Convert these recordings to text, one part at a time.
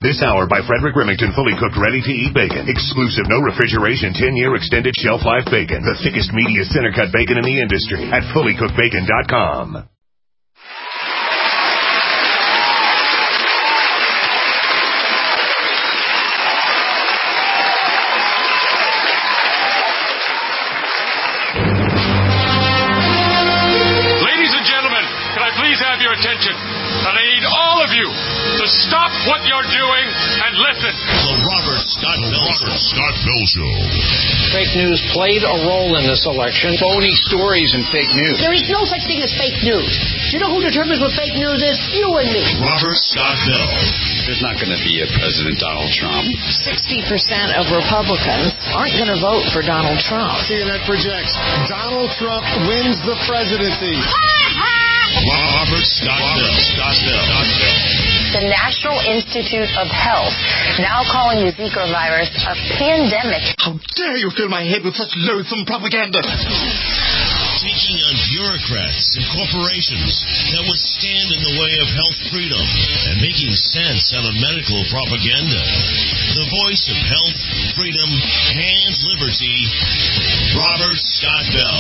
This hour by Frederick Remington, fully cooked, ready-to-eat bacon. Exclusive, no refrigeration, 10-year extended shelf life bacon. The thickest, meatiest, center-cut bacon in the industry at fullycookedbacon.com. Attention, and I need all of you to stop what you're doing and listen. The Robert Scott Bell Show. Fake news played a role in this election. Phony stories and fake news. There is no such thing as fake news. Do you know who determines what fake news is? You and me. Robert Scott Bell. There's not going to be a President Donald Trump. 60% of Republicans aren't going to vote for Donald Trump. CNN projects Donald Trump wins the presidency. Robert Scott Bell. The National Institute of Health now calling the Zika virus a pandemic. How dare you fill my head with such loathsome propaganda? Taking on bureaucrats and corporations that would stand in the way of health freedom and making sense out of medical propaganda. The voice of health, freedom, and liberty, Robert Scott Bell.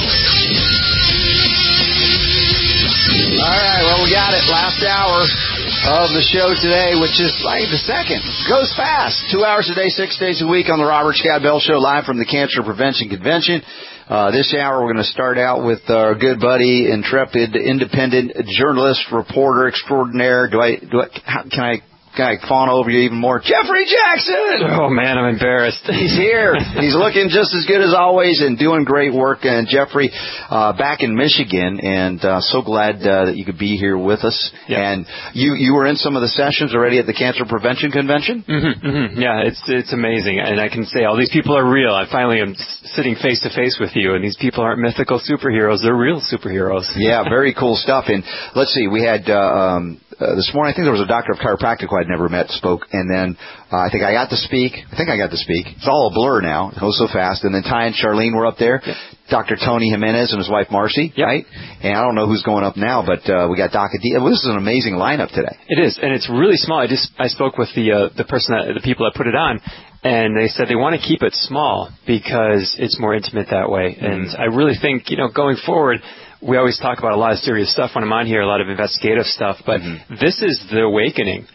All right, well, we got it. Last hour of the show today, which is like the second. Goes fast. 2 hours a day, 6 days a week on the Robert Scott Bell Show, live from the Cancer Prevention Convention. This hour, we're going to start out with our good buddy, intrepid, independent journalist, reporter extraordinaire. Can I fawn over you even more? Jeffrey Jackson! Oh, man, I'm embarrassed. He's here. He's looking just as good as always and doing great work. And Jeffrey, back in Michigan, and so glad that you could be here with us. Yeah. And you were in some of the sessions already at the Cancer Prevention Convention? Mm-hmm, mm-hmm. Yeah, it's amazing. And I can say all these people are real. I finally am sitting face-to-face with you, and these people aren't mythical superheroes. They're real superheroes. Yeah, very cool stuff. And let's see, we had... this morning, I think there was a doctor of chiropractic who I'd never met spoke, and then I think I got to speak. It's all a blur now. It goes so fast. And then Ty and Charlene were up there. Yep. Dr. Tony Jimenez and his wife Marcy, yep. Right? And I don't know who's going up now, but we got Doc Adi. Well, this is an amazing lineup today. It is, and it's really small. I spoke with the people that put it on, and they said they want to keep it small because it's more intimate that way. Mm-hmm. And I really think, going forward, we always talk about a lot of serious stuff when I'm on here, a lot of investigative stuff, but this is the awakening.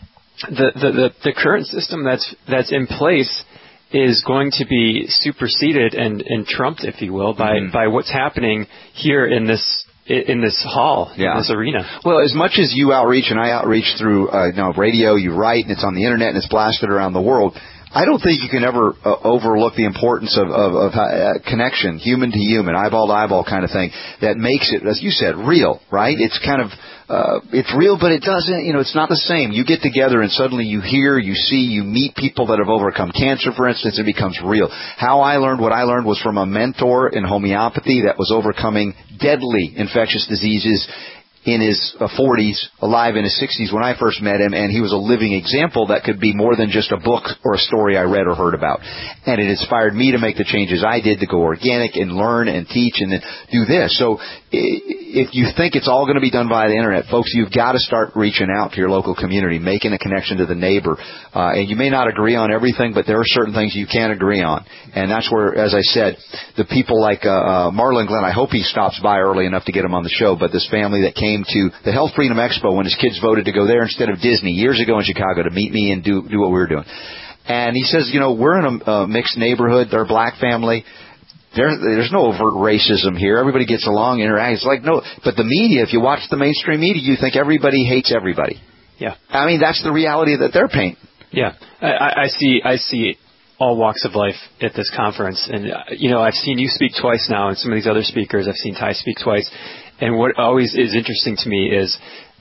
The current system that's in place is going to be superseded and trumped, if you will, by what's happening here in this hall, in this arena. Well, as much as you outreach and I outreach through radio, you write, and it's on the internet, and it's blasted around the world, I don't think you can ever overlook the importance of connection, human to human, eyeball to eyeball kind of thing, that makes it, as you said, real, right? It's kind of, it's real, but it doesn't, it's not the same. You get together and suddenly you hear, you see, you meet people that have overcome cancer, for instance, it becomes real. How I learned what I learned was from a mentor in homeopathy that was overcoming deadly infectious diseases in his 40s, alive in his 60s when I first met him, and he was a living example that could be more than just a book or a story I read or heard about. And it inspired me to make the changes I did to go organic and learn and teach and then do this. So if you think it's all going to be done via the internet, folks, you've got to start reaching out to your local community, making a connection to the neighbor. And you may not agree on everything, but there are certain things you can agree on. And that's where, as I said, the people like Marlon Glenn, I hope he stops by early enough to get him on the show, but this family that came to the Health Freedom Expo when his kids voted to go there instead of Disney years ago in Chicago to meet me and do what we were doing. And he says, we're in a mixed neighborhood. They're a black family. There's no overt racism here. Everybody gets along, interacts. It's like, no. But the media, if you watch the mainstream media, you think everybody hates everybody. Yeah. I mean, that's the reality that they're painting. Yeah. I see all walks of life at this conference. And, I've seen you speak twice now, and some of these other speakers, I've seen Ty speak twice. And what always is interesting to me is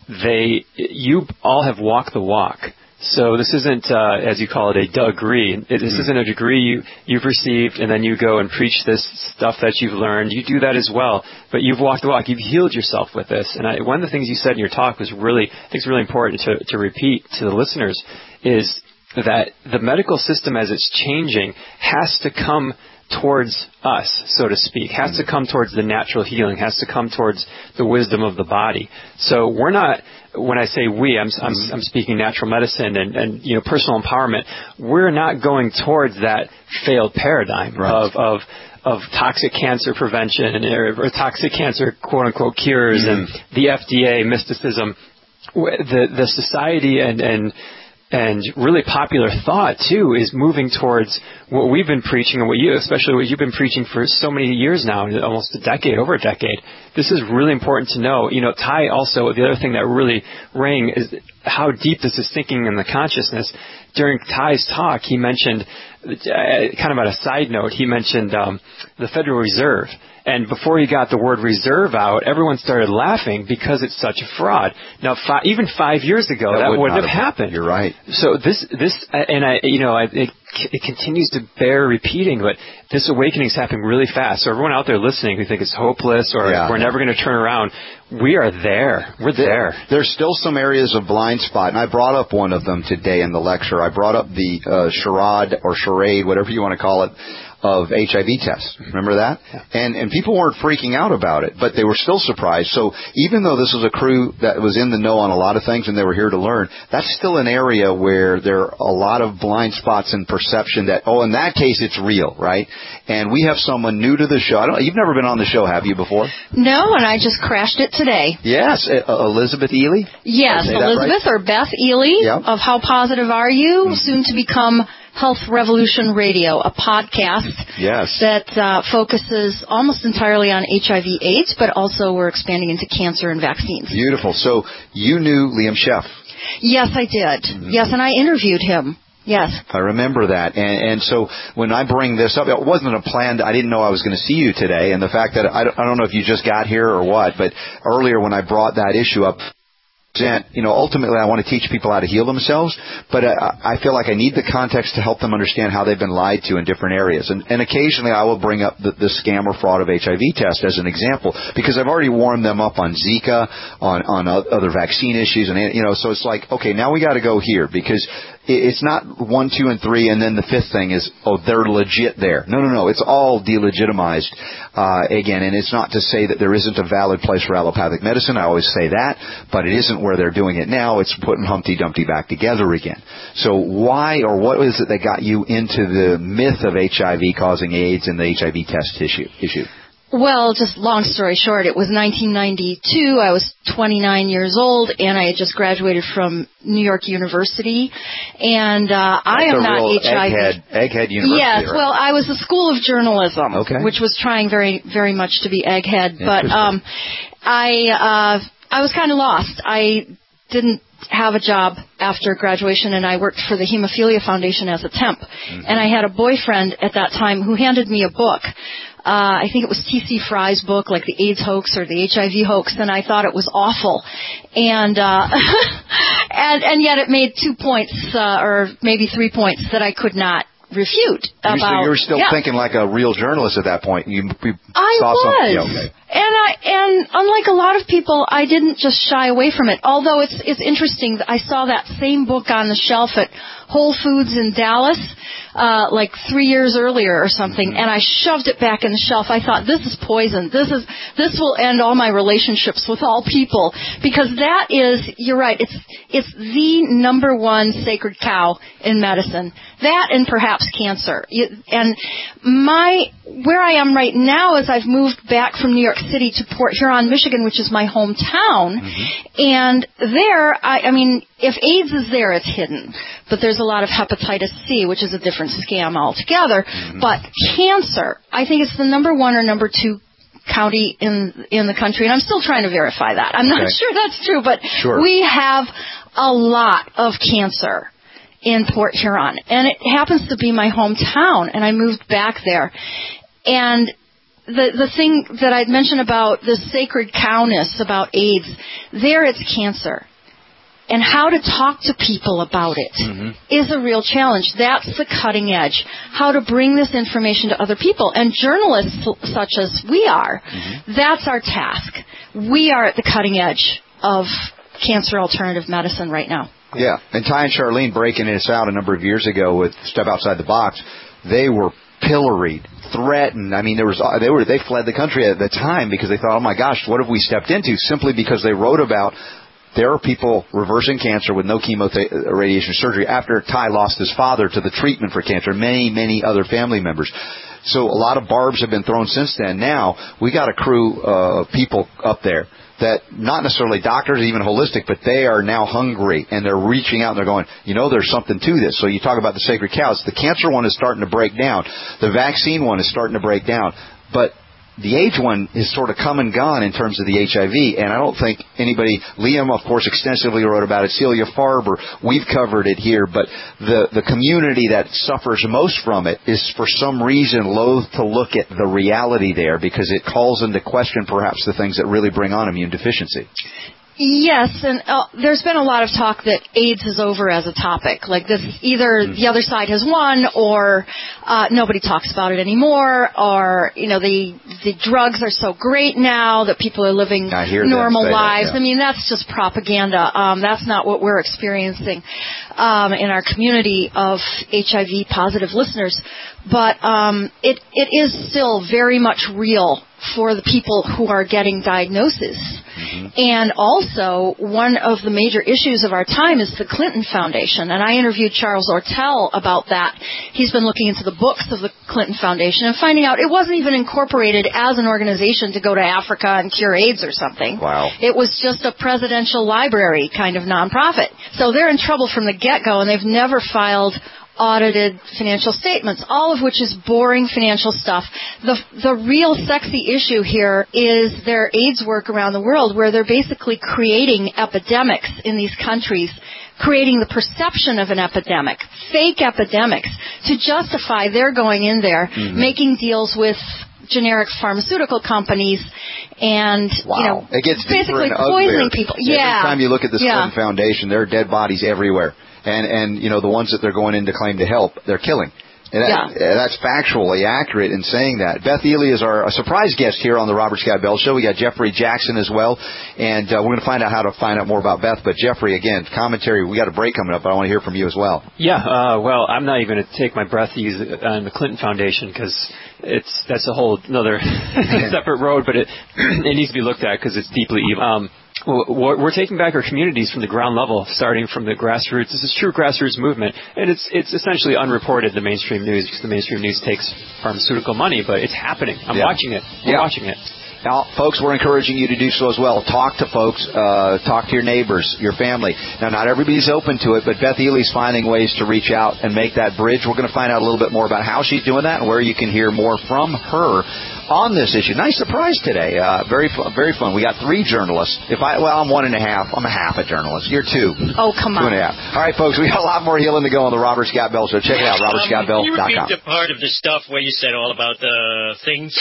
you all have walked the walk. So this isn't, as you call it, a degree. This isn't a degree you've received and then you go and preach this stuff that you've learned. You do that as well. But you've walked the walk. You've healed yourself with this. And one of the things you said in your talk was really, I think it's really important to repeat to the listeners is that the medical system as it's changing has to come towards us, so to speak, has to come towards the natural healing, has to come towards the wisdom of the body. So we're not, when I say we, I'm speaking natural medicine and personal empowerment. We're not going towards that failed paradigm of toxic cancer prevention or toxic cancer quote unquote cures and the FDA mysticism. The society and really popular thought too is moving towards what we've been preaching and especially what you've been preaching for so many years now, almost over a decade. This is really important to know. Ty also, the other thing that really rang is how deep this is sinking in the consciousness. During Ty's talk, he mentioned, kind of on a side note, he mentioned the Federal Reserve. And before he got the word reserve out, everyone started laughing because it's such a fraud. Now, even 5 years ago, that wouldn't have happened. You're right. So it continues to bear repeating, but this awakening is happening really fast. So everyone out there listening who think it's hopeless or we're never going to turn around, we are there. We're there. There's still some areas of blind spot, and I brought up one of them today in the lecture. I brought up the charade, whatever you want to call it, of HIV tests. Remember that? Yeah. And people weren't freaking out about it, but they were still surprised. So even though this was a crew that was in the know on a lot of things and they were here to learn, that's still an area where there are a lot of blind spots in perception that, in that case, it's real, right? And we have someone new to the show. You've never been on the show, have you, before? No, and I just crashed it today. Yes. Elizabeth Ely? Yes, Elizabeth or Beth Ely of How Positive Are You? Soon to become Health Revolution Radio, a podcast that focuses almost entirely on HIV/AIDS, but also we're expanding into cancer and vaccines. Beautiful. So you knew Liam Sheff? Yes, I did. Mm-hmm. Yes, and I interviewed him. Yes. I remember that. And so when I bring this up, it wasn't a plan. I didn't know I was going to see you today. And the fact that I don't know if you just got here or what, but earlier when I brought that issue up, ultimately I want to teach people how to heal themselves, but I feel like I need the context to help them understand how they've been lied to in different areas. And occasionally I will bring up the scam or fraud of HIV test as an example, because I've already warmed them up on Zika, on other vaccine issues, and so it's like, okay, now we got to go here, because it's not 1, 2, and 3, and then the fifth thing is, they're legit there. No. It's all delegitimized, again, and it's not to say that there isn't a valid place for allopathic medicine. I always say that, but it isn't where they're doing it now. It's putting Humpty Dumpty back together again. So why or what is it that got you into the myth of HIV causing AIDS and the HIV test issue? Well, just long story short, it was 1992. I was 29 years old, and I had just graduated from New York University. And I am not HIV. Egghead University. Yes, right? Well, I was a school of journalism, which was trying very, very much to be egghead. But I was kind of lost. I didn't have a job after graduation, and I worked for the Hemophilia Foundation as a temp. Mm-hmm. And I had a boyfriend at that time who handed me a book. I think it was T.C. Fry's book, like the AIDS hoax or the HIV hoax, and I thought it was awful. And and yet it made 2 points, or maybe 3 points that I could not refute. So you were still thinking like a real journalist at that point. You I saw was. something. Yeah, okay. And unlike a lot of people, I didn't just shy away from it. Although it's interesting that I saw that same book on the shelf at Whole Foods in Dallas, like 3 years earlier or something, and I shoved it back in the shelf. I thought, this is poison. This will end all my relationships with all people, because that is, you're right, it's the number one sacred cow in medicine. That and perhaps cancer. And where I am right now is I've moved back from New York City to Port Huron, Michigan, which is my hometown. And there, I mean, if AIDS is there, it's hidden. But there's a lot of hepatitis C, which is a different scam altogether. But cancer, I think it's the number one or number two county in the country, and I'm still trying to verify that. I'm not sure that's true, but we have a lot of cancer in Port Huron, and it happens to be my hometown, and I moved back there. And the thing that I'd mentioned about the sacred cowness about AIDS, there it's cancer. And how to talk to people about it is a real challenge. That's the cutting edge. How to bring this information to other people. And journalists such as we are, that's our task. We are at the cutting edge of cancer alternative medicine right now. Yeah, and Ty and Charlene breaking this out a number of years ago with Step Outside the Box, they were pilloried, threatened. I mean, they fled the country at the time because they thought, oh my gosh, what have we stepped into? Simply because they wrote about there are people reversing cancer with no radiation surgery after Ty lost his father to the treatment for cancer, many other family members. So a lot of barbs have been thrown since then. Now, we got a crew of people up there that, not necessarily doctors, even holistic, but they are now hungry, and they're reaching out, and they're going, there's something to this. So you talk about the sacred cows. The cancer one is starting to break down. The vaccine one is starting to break down. But the AIDS one is sort of come and gone in terms of the HIV, and I don't think anybody, Liam, of course, extensively wrote about it, Celia Farber, we've covered it here, but the community that suffers most from it is for some reason loath to look at the reality there because it calls into question perhaps the things that really bring on immune deficiency. Yes, and there's been a lot of talk that AIDS is over as a topic. Like this, either the other side has won, or nobody talks about it anymore, or the drugs are so great now that people are living normal lives. I mean, that's just propaganda. That's not what we're experiencing in our community of HIV positive listeners. But it is still very much real for the people who are getting diagnoses. And also, one of the major issues of our time is the Clinton Foundation. And I interviewed Charles Ortel about that. He's been looking into the books of the Clinton Foundation and finding out it wasn't even incorporated as an organization to go to Africa and cure AIDS or something. Wow. It was just a presidential library kind of nonprofit. So they're in trouble from the get-go, and they've never filed audited financial statements, all of which is boring financial stuff. The real sexy issue here is their AIDS work around the world, where they're basically creating epidemics in these countries, creating the perception of an epidemic, fake epidemics, to justify their going in there, making deals with generic pharmaceutical companies and, it gets basically poisoning people. Every time you look at this Clinton Foundation, there are dead bodies everywhere. And the ones that they're going in to claim to help, they're killing. And that's factually accurate in saying that. Beth Ely is our surprise guest here on the Robert Scott Bell Show. We got Jeffrey Jackson as well, and we're going to find out how to find out more about Beth. But Jeffrey, again, commentary. We got a break coming up, but I want to hear from you as well. Yeah, well, I'm not even going to take my breath on the Clinton Foundation because that's a whole another separate road, but it needs to be looked at because it's deeply evil. We're taking back our communities from the ground level, starting from the grassroots. This is true grassroots movement, and it's essentially unreported in the mainstream news because the mainstream news takes pharmaceutical money, but it's happening. I'm watching it. We're watching it. Now, folks, we're encouraging you to do so as well. Talk to folks. Talk to your neighbors, your family. Now, not everybody's open to it, but Beth Ely's finding ways to reach out and make that bridge. We're going to find out a little bit more about how she's doing that and where you can hear more from her on this issue. Nice surprise today. Very fun. We got 3 journalists. I'm 1.5. I'm a half a journalist. You're 2. Oh, come on. 2.5. All right, folks, we got a lot more healing to go on the Robert Scott Bell Show. Check it out, robertscottbell.com. Can you repeat the part of the stuff where you said all about the things?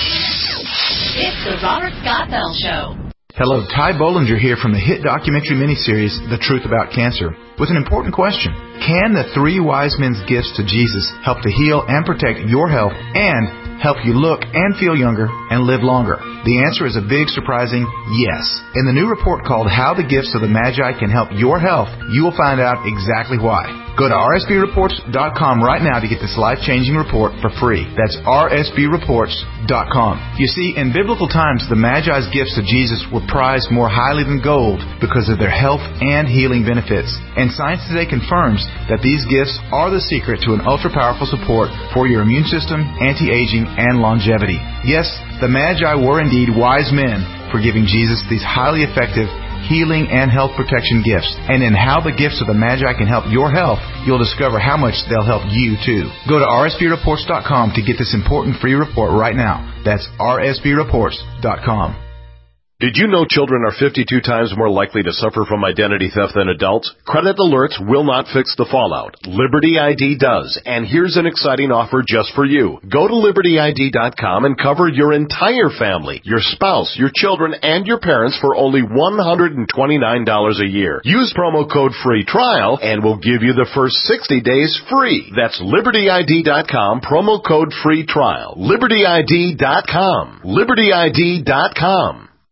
It's the Robert Scott Bell Show. Hello, Ty Bollinger here from the hit documentary miniseries, The Truth About Cancer, with an important question. Can the 3 wise men's gifts to Jesus help to heal and protect your health and help you look and feel younger and live longer? The answer is a big, surprising yes. In the new report called How the Gifts of the Magi Can Help Your Health, you will find out exactly why. Go to rsbreports.com right now to get this life-changing report for free. That's rsbreports.com. You see, in biblical times, the Magi's gifts to Jesus were prized more highly than gold because of their health and healing benefits. And science today confirms that these gifts are the secret to an ultra-powerful support for your immune system, anti-aging, and longevity. Yes, the Magi were indeed wise men for giving Jesus these highly effective healing and health protection gifts. And in How the Gifts of the Magi Can Help Your Health, you'll discover how much they'll help you too. Go to rsbreports.com to get this important free report right now. That's rsbreports.com. Did you know children are 52 times more likely to suffer from identity theft than adults? Credit alerts will not fix the fallout. Liberty ID does, and here's an exciting offer just for you. Go to libertyid.com and cover your entire family, your spouse, your children, and your parents for only $129 a year. Use promo code FREETRIAL, and we'll give you the first 60 days free. That's libertyid.com, promo code FREETRIAL. libertyid.com. libertyid.com.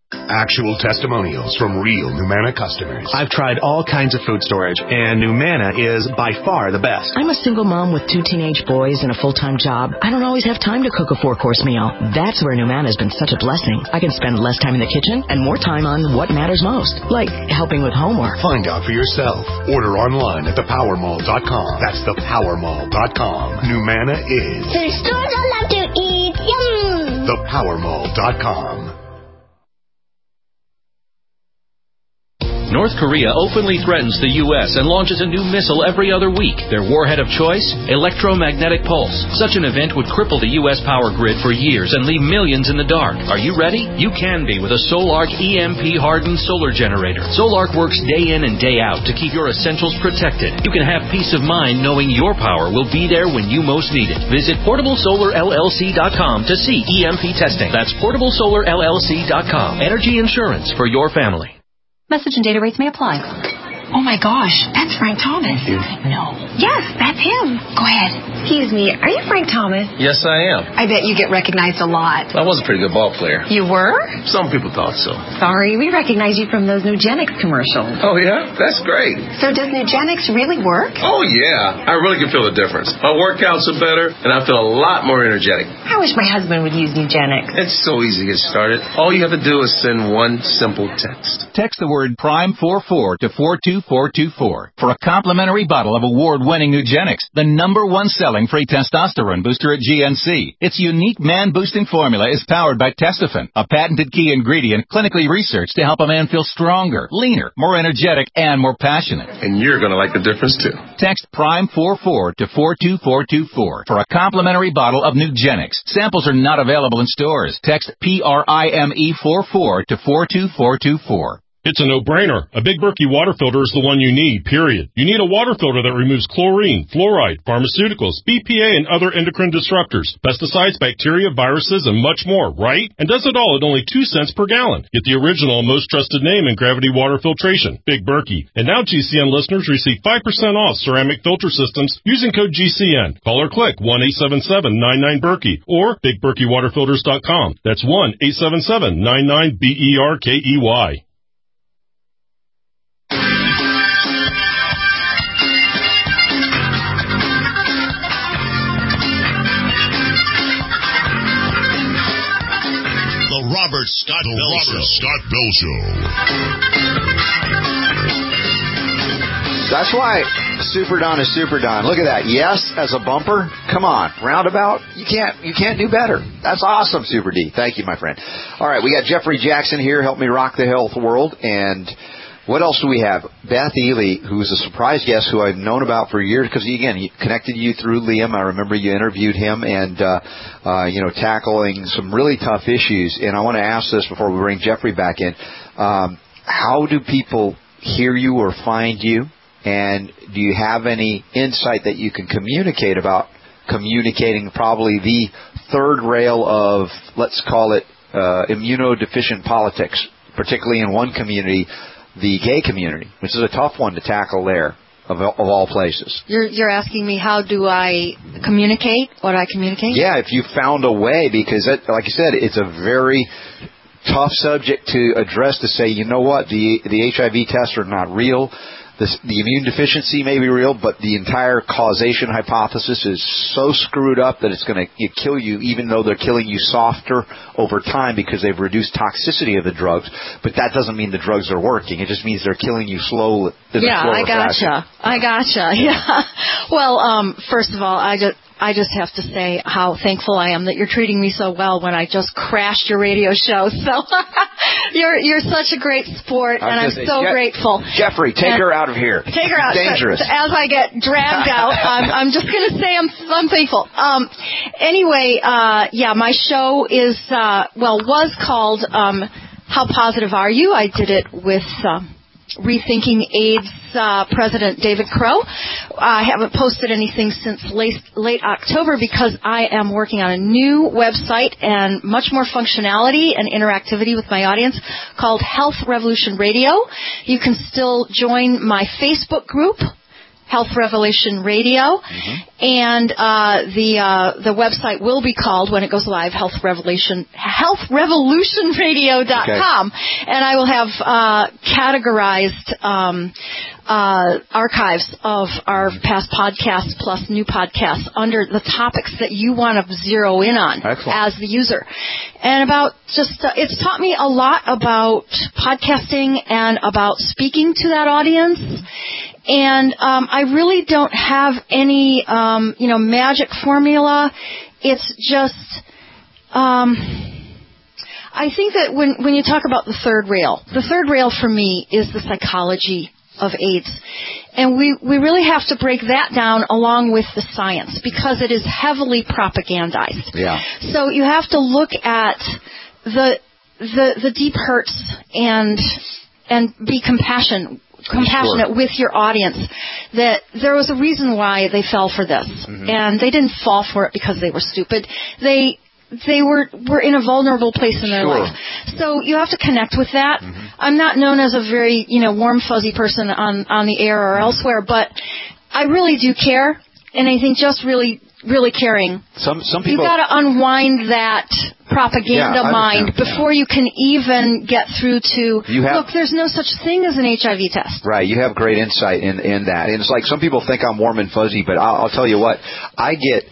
Actual testimonials from real Numana customers. I've tried all kinds of food storage, and Numana is by far the best. I'm a single mom with 2 teenage boys and a full-time job. I don't always have time to cook a 4-course meal. That's where Numana has been such a blessing. I can spend less time in the kitchen and more time on what matters most, like helping with homework. Find out for yourself. Order online at thepowermall.com. That's thepowermall.com. Numana is the stores I love to eat. Yum! Thepowermall.com. North Korea openly threatens the U.S. and launches a new missile every other week. Their warhead of choice? Electromagnetic pulse. Such an event would cripple the U.S. power grid for years and leave millions in the dark. Are you ready? You can be with a Solarc EMP-hardened solar generator. Solarc works day in and day out to keep your essentials protected. You can have peace of mind knowing your power will be there when you most need it. Visit PortableSolarLLC.com to see EMP testing. That's PortableSolarLLC.com. Energy insurance for your family. Message and data rates may apply. Oh my gosh, that's Frank Thomas. No. Yes, that's him. Go ahead. Excuse me, are you Frank Thomas? Yes, I am. I bet you get recognized a lot. I was a pretty good ball player. You were? Some people thought so. Sorry, we recognize you from those Nugenix commercials. Oh, yeah? That's great. So does Nugenix really work? Oh, yeah. I really can feel the difference. My workouts are better, and I feel a lot more energetic. I wish my husband would use Nugenix. It's so easy to get started. All you have to do is send one simple text. Text the word PRIME44 to 42424 for a complimentary bottle of award-winning Nugenix, the #1 selling free testosterone booster at GNC. Its unique man-boosting formula is powered by Testofen, a patented key ingredient clinically researched to help a man feel stronger, leaner, more energetic, and more passionate. And you're going to like the difference, too. Text PRIME44 to 42424 for a complimentary bottle of Nugenix. Samples are not available in stores. Text PRIME44 to 42424. It's a no-brainer. A Big Berkey water filter is the one you need, period. You need a water filter that removes chlorine, fluoride, pharmaceuticals, BPA, and other endocrine disruptors, pesticides, bacteria, viruses, and much more, right? And does it all at only 2 cents per gallon. Get the original and most trusted name in gravity water filtration, Big Berkey. And now GCN listeners receive 5% off ceramic filter systems using code GCN. Call or click 1-877-99-BERKEY or BigBerkeyWaterFilters.com. That's 1-877-99-BERKEY. Robert Scott Bell Show. That's why Super Don is Super Don. Look at that. Yes, as a bumper. Come on. Roundabout. You can't do better. That's awesome, Super D. Thank you, my friend. All right, we got Jeffrey Jackson here. Help me rock the health world. And what else do we have? Beth Ely, who's a surprise guest who I've known about for years because, again, he connected you through Liam. I remember you interviewed him and, tackling some really tough issues. And I want to ask this before we bring Jeffrey back in. How do people hear you or find you? And do you have any insight that you can communicate about communicating probably the third rail of, let's call it, immunodeficient politics, particularly in one community, the gay community, which is a tough one to tackle there, of all places. You're asking me how do I communicate, what I communicate? Yeah, if you found a way, because like you said, it's a very tough subject to address, to say, you know what, the HIV tests are not real. The immune deficiency may be real, but the entire causation hypothesis is so screwed up that it's going to kill you, even though they're killing you softer over time because they've reduced toxicity of the drugs. But that doesn't mean the drugs are working. It just means they're killing you slowly. Yeah, I gotcha. Yeah. Well, first of all, I just have to say how thankful I am that you're treating me so well when I just crashed your radio show. So you're such a great sport, and I'm so grateful. Jeffrey, take her out of here. Take her out. Dangerous. As I get dragged out, I'm just going to say I'm thankful. Anyway, my show was called How Positive Are You? I did it with Rethinking AIDS President David Crow. I haven't posted anything since late October because I am working on a new website and much more functionality and interactivity with my audience called Health Revolution Radio. You can still join my Facebook group Health Revolution Radio, and the website will be called, when it goes live, healthrevolutionradio.com, and I will have categorized archives of our past podcasts plus new podcasts under the topics that you want to zero in on as the user. And it's taught me a lot about podcasting and about speaking to that audience. And I really don't have any, magic formula. It's just, I think that when you talk about the third rail for me is the psychology of AIDS. And we really have to break that down along with the science, because it is heavily propagandized. Yeah. So you have to look at the deep hurts and be compassionate with your audience, that there was a reason why they fell for this. And they didn't fall for it because they were stupid. They were in a vulnerable place in their life. So you have to connect with that. I'm not known as a very, warm, fuzzy person on the air or elsewhere, but I really do care. And I think just really, really caring. Some people, you've got to unwind that propaganda mind before you can even get through to, look, there's no such thing as an HIV test. Right. You have great insight in that. And it's like some people think I'm warm and fuzzy, but I'll tell you what, I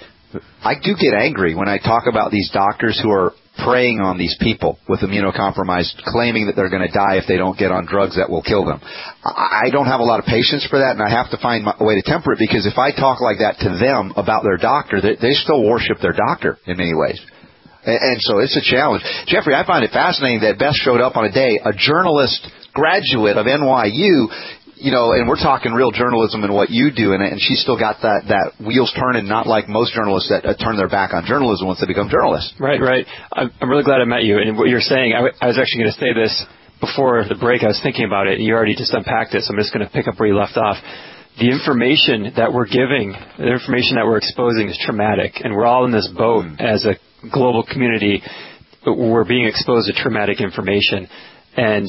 do get angry when I talk about these doctors who are preying on these people with immunocompromised, claiming that they're going to die if they don't get on drugs that will kill them. I don't have a lot of patience for that, and I have to find a way to temper it, because if I talk like that to them about their doctor, they still worship their doctor in many ways. And so it's a challenge. Jeffrey, I find it fascinating that Beth showed up on a day, a journalist graduate of NYU, and we're talking real journalism and what you do, and she's still got that wheels turning, not like most journalists that turn their back on journalism once they become journalists. Right. I'm really glad I met you. And what you're saying, I was actually going to say this before the break. I was thinking about it, and you already just unpacked it, so I'm just going to pick up where you left off. The information that we're giving, the information that we're exposing is traumatic, and we're all in this boat as a global community. We're being exposed to traumatic information, and,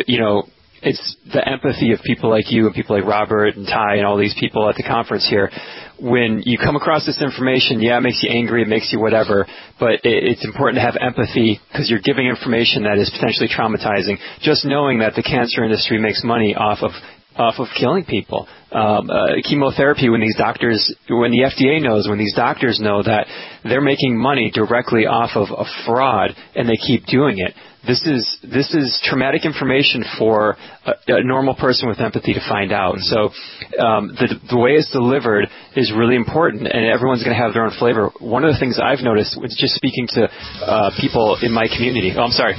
it's the empathy of people like you and people like Robert and Ty and all these people at the conference here. When you come across this information, it makes you angry, it makes you whatever, but it's important to have empathy, because you're giving information that is potentially traumatizing. Just knowing that the cancer industry makes money off of killing people. Chemotherapy, when the FDA knows, when these doctors know that they're making money directly off of a fraud and they keep doing it, this is traumatic information for a normal person with empathy to find out. So the way it's delivered is really important, and everyone's going to have their own flavor. One of the things I've noticed, just speaking to people in my community,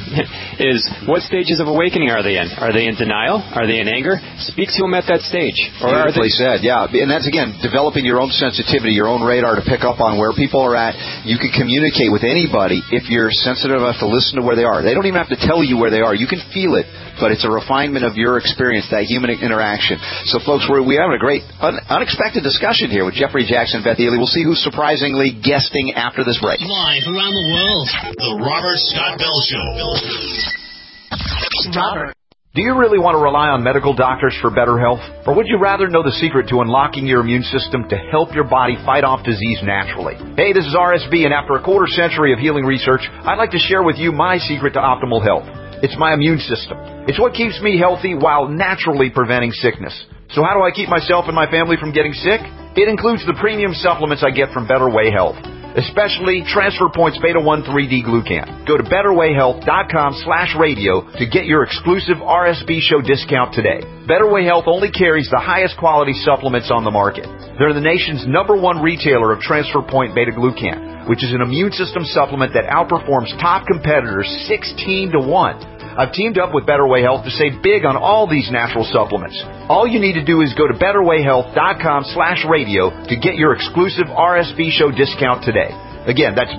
is what stages of awakening are they in? Are they in denial? Are they in anger? Speak to them at that stage. Beautifully said, yeah. And that's, again, developing your own sensitivity, your own radar to pick up on where people are at. You can communicate with anybody if you're sensitive enough to listen to where they are. They don't even have to tell you where they are. You can feel it, but it's a refinement of your experience, that human interaction. So, folks, we have a great, unexpected discussion here with Jeffrey Jackson and Beth Ely. We'll see who's surprisingly guesting after this break. Live around the world, The Robert Scott Bell Show. Robert. Do you really want to rely on medical doctors for better health? Or would you rather know the secret to unlocking your immune system to help your body fight off disease naturally? Hey, this is RSB, and after a quarter century of healing research, I'd like to share with you my secret to optimal health. It's my immune system. It's what keeps me healthy while naturally preventing sickness. So how do I keep myself and my family from getting sick? It includes the premium supplements I get from Better Way Health, especially Transfer Points Beta-1 3D Glucan. Go to BetterWayHealth.com/radio to get your exclusive RSB show discount today. Better Way Health only carries the highest quality supplements on the market. They're the nation's #1 retailer of Transfer Point Beta Glucan, which is an immune system supplement that outperforms top competitors 16-1. I've teamed up with Better Way Health to save big on all these natural supplements. All you need to do is go to BetterWayHealth.com/radio to get your exclusive RSB show discount today. Again, that's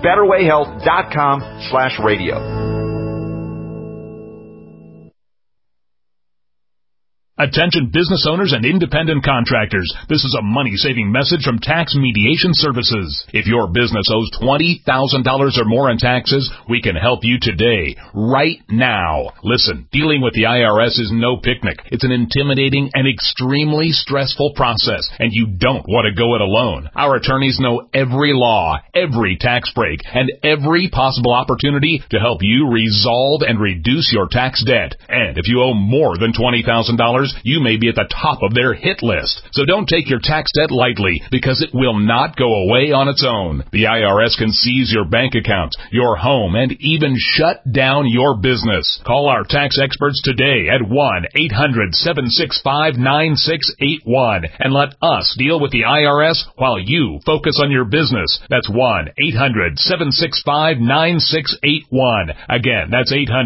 BetterWayHealth.com/radio. Attention business owners and independent contractors. This is a money-saving message from Tax Mediation Services. If your business owes $20,000 or more in taxes, we can help you today, right now. Listen, dealing with the IRS is no picnic. It's an intimidating and extremely stressful process, and you don't want to go it alone. Our attorneys know every law, every tax break, and every possible opportunity to help you resolve and reduce your tax debt. And if you owe more than $20,000, you may be at the top of their hit list. So don't take your tax debt lightly, because it will not go away on its own. The IRS can seize your bank account, your home, and even shut down your business. Call our tax experts today at 1-800-765-9681 and let us deal with the IRS while you focus on your business. That's 1-800-765-9681. Again, that's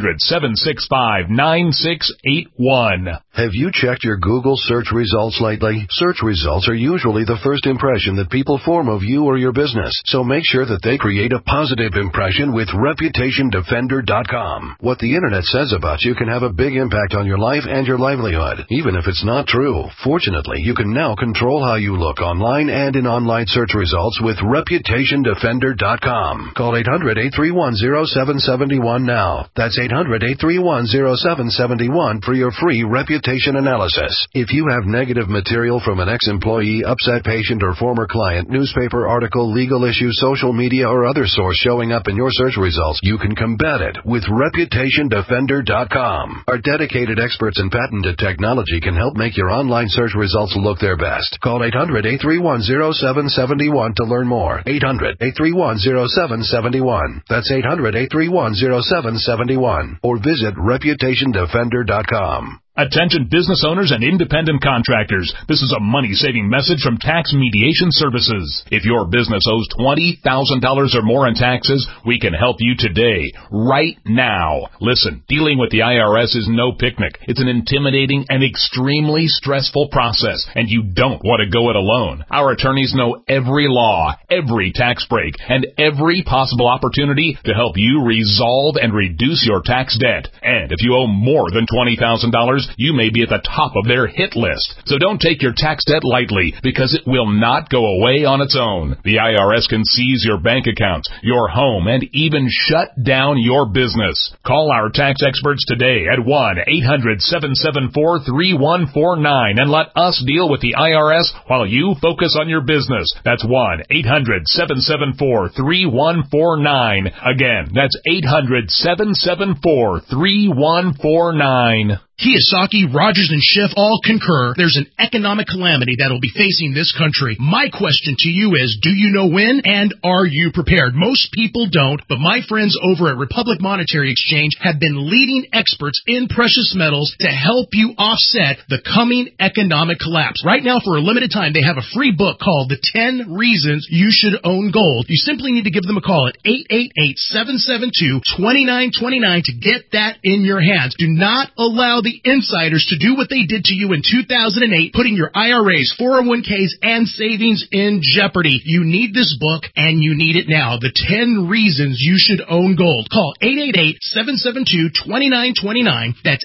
800-765-9681. Have you checked your Google search results lately? Search results are usually the first impression that people form of you or your business, so make sure that they create a positive impression with ReputationDefender.com. What the internet says about you can have a big impact on your life and your livelihood, even if it's not true. Fortunately, you can now control how you look online and in online search results with ReputationDefender.com. Call 800-831-0771 now. That's 800-831-0771 for your free reputation analysis. If you have negative material from an ex-employee, upset patient, or former client, newspaper article, legal issue, social media, or other source showing up in your search results, you can combat it with ReputationDefender.com. Our dedicated experts in patented technology can help make your online search results look their best. Call 800-831-0771 to learn more. 800-831-0771. That's 800-831-0771. Or visit ReputationDefender.com. Attention business owners and independent contractors. This is a money-saving message from Tax Mediation Services. If your business owes $20,000 or more in taxes, we can help you today, right now. Listen, dealing with the IRS is no picnic. It's an intimidating and extremely stressful process, and you don't want to go it alone. Our attorneys know every law, every tax break, and every possible opportunity to help you resolve and reduce your tax debt. And if you owe more than $20,000, you may be at the top of their hit list. So don't take your tax debt lightly, because it will not go away on its own. The IRS can seize your bank account, your home, and even shut down your business. Call our tax experts today at 1-800-774-3149 and let us deal with the IRS while you focus on your business. That's 1-800-774-3149. Again, that's 800-774-3149. Kiyosaki, Rogers, and Schiff all concur there's an economic calamity that'll be facing this country. My question to you is, do you know when, and are you prepared? Most people don't, but my friends over at Republic Monetary Exchange have been leading experts in precious metals to help you offset the coming economic collapse. Right now, for a limited time, they have a free book called The 10 Reasons You Should Own Gold. You simply need to give them a call at 888-772-2929 to get that in your hands. Do not allow the insiders to do what they did to you in 2008, putting your IRAs, 401ks, and savings in jeopardy. You need this book, and you need it now. The 10 Reasons You Should Own Gold. Call 888-772-2929. That's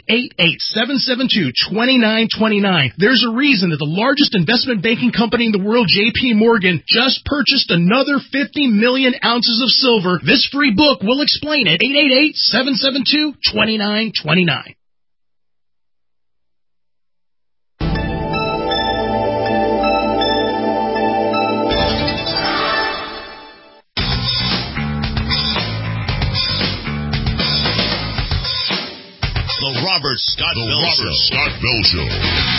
888-772-2929. There's a reason that the largest investment banking company in the world, J.P. Morgan, just purchased another 50 million ounces of silver. This free book will explain it. 888-772-2929. Robert Scott Bell Show.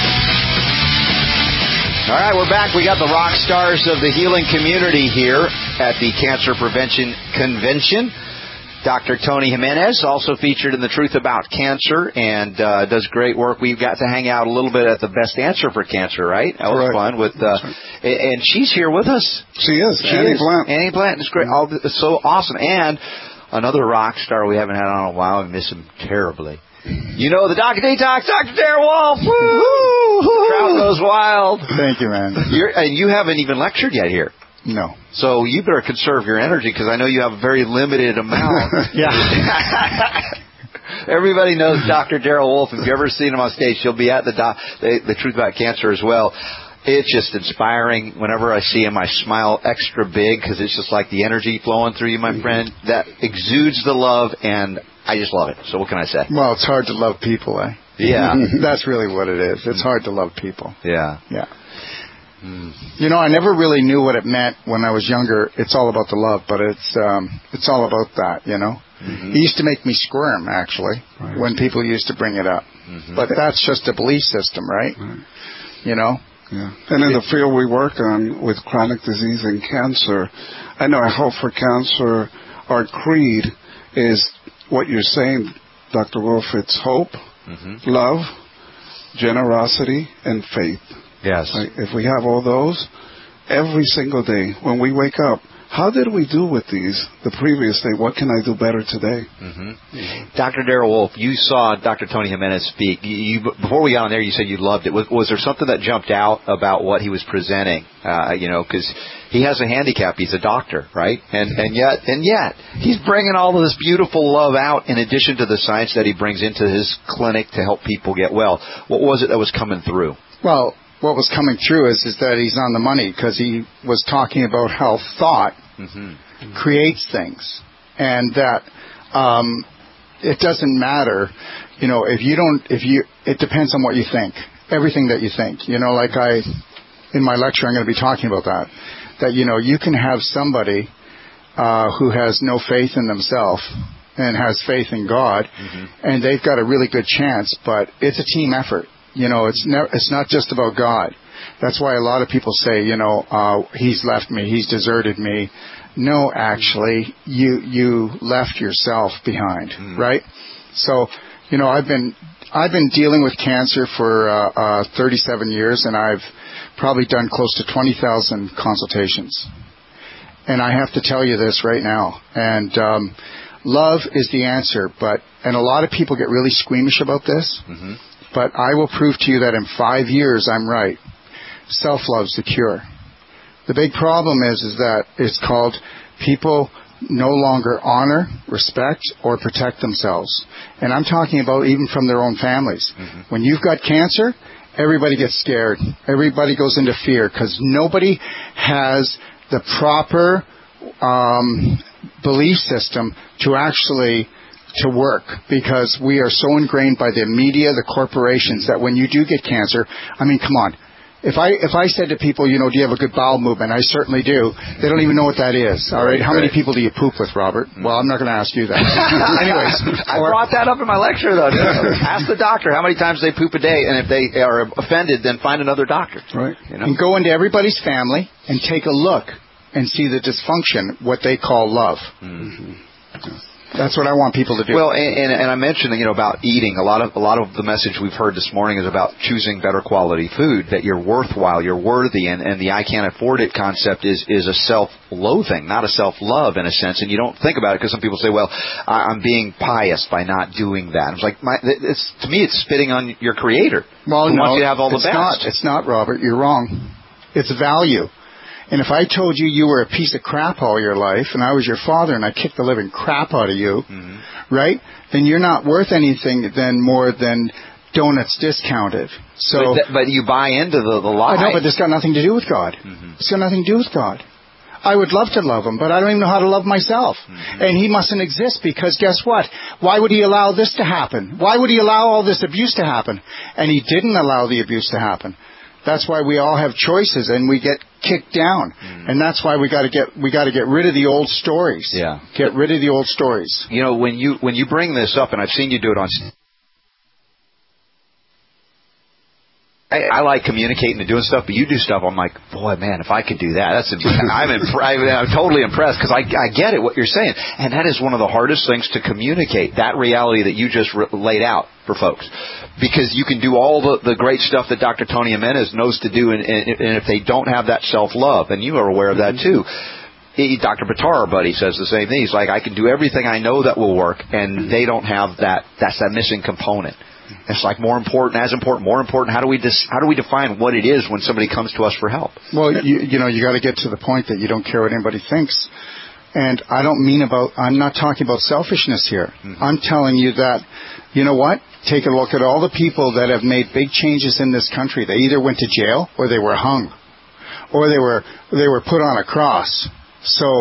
All right, we're back. We got the rock stars of the healing community here at the Cancer Prevention Convention. Dr. Tony Jimenez, also featured in The Truth About Cancer, and does great work. We've got to hang out a little bit at the Best Answer for Cancer, right? That was fun. And she's here with us. She is. Annie Blunt. Annie Blunt. It's great. It's so awesome. And another rock star we haven't had on in a while. I miss him terribly. You know the Dr. Detox, Dr. Darren Wolf. Woo! Crowd goes wild. Thank you, man. And you haven't even lectured yet here. No. So you better conserve your energy, because I know you have a very limited amount. Yeah. Everybody knows Dr. Daryl Wolf. If you've ever seen him on stage, he'll be at the Truth About Cancer as well. It's just inspiring. Whenever I see him, I smile extra big because it's just like the energy flowing through you, my friend. That exudes the love, and I just love it. So what can I say? Well, it's hard to love people, eh? Yeah. That's really what it is. It's hard to love people. Yeah. Yeah. You know, I never really knew what it meant when I was younger. It's all about the love, but it's all about that, you know. Mm-hmm. It used to make me squirm, actually, when people used to bring it up. Mm-hmm. But that's just a belief system, right? You know? Yeah. And in the field we work on with chronic disease and cancer, I know at Hope for Cancer, our creed is what you're saying, Dr. Wolf. It's hope, love, generosity, and faith. Yes. Like, if we have all those, every single day when we wake up, how did we do with these the previous day? What can I do better today? Dr. Daryl Wolf, you saw Dr. Tony Jimenez speak. Before we got on there, you said you loved it. Was there something that jumped out about what he was presenting? You know, because he has a handicap. He's a doctor, right? And yet, he's bringing all of this beautiful love out in addition to the science that he brings into his clinic to help people get well. What was it that was coming through? Well, what was coming through is that he's on the money, because he was talking about how thought creates things, and that it doesn't matter, you know, it depends on what you think, everything that you think. You know, like in my lecture, I'm going to be talking about that, you know, you can have somebody who has no faith in themselves and has faith in God, and they've got a really good chance, but it's a team effort. You know, it's not just about God. That's why a lot of people say, you know, he's left me, he's deserted me. No, actually, you left yourself behind, right? So, you know, I've been dealing with cancer for 37 years, and I've probably done close to 20,000 consultations. And I have to tell you this right now. And love is the answer, and a lot of people get really squeamish about this. But I will prove to you that in 5 years, I'm right. Self-love's the cure. The big problem is that it's called people no longer honor, respect, or protect themselves. And I'm talking about even from their own families. When you've got cancer, everybody gets scared. Everybody goes into fear because nobody has the proper belief system to actually to work, because we are so ingrained by the media, the corporations, that when you do get cancer, I mean, come on. If I said to people, you know, do you have a good bowel movement? I certainly do. They don't even know what that is. All right. How many people do you poop with, Robert? Well, I'm not going to ask you that. Anyways. I brought that up in my lecture, though. Ask the doctor how many times they poop a day, and if they are offended, then find another doctor. Right. You know? And go into everybody's family and take a look and see the dysfunction, what they call love. That's what I want people to do. Well, and I mentioned, you know, about eating. A lot of the message we've heard this morning is about choosing better quality food, that you're worthwhile, you're worthy, and the I can't afford it concept is a self-loathing, not a self-love in a sense. And you don't think about it because some people say, well, I'm being pious by not doing that. It's like, to me, it's spitting on your Creator. Well, who wants you to have all the best. It's not, Robert. You're wrong. It's value. And if I told you were a piece of crap all your life, and I was your father and I kicked the living crap out of you, right, then you're not worth anything more than donuts discounted. So, but you buy into the lie. I know, but it's got nothing to do with God. It's got nothing to do with God. I would love to love him, but I don't even know how to love myself. And he mustn't exist, because guess what? Why would he allow this to happen? Why would he allow all this abuse to happen? And he didn't allow the abuse to happen. That's why we all have choices, and we get kicked down, and that's why we got to get rid of the old stories. Yeah, get rid of the old stories. You know, when you bring this up, and I've seen you do it on. I like communicating and doing stuff, but you do stuff, I'm like, boy, man, if I could do that, I'm totally impressed, because I get it, what you're saying. And that is one of the hardest things to communicate, that reality that you just laid out for folks. Because you can do all the great stuff that Dr. Tony Jimenez knows to do, and if they don't have that self-love, and you are aware of that too. Dr. Buttar, our buddy, says the same thing. He's like, I can do everything I know that will work, and they don't have that's that missing component. It's like more important. How do we define what it is when somebody comes to us for help? Well, you know, you got to get to the point that you don't care what anybody thinks, And I'm not talking about selfishness here. Mm-hmm. I'm telling you that, you know what? Take a look at all the people that have made big changes in this country. They either went to jail or they were hung or they were put on a cross. So,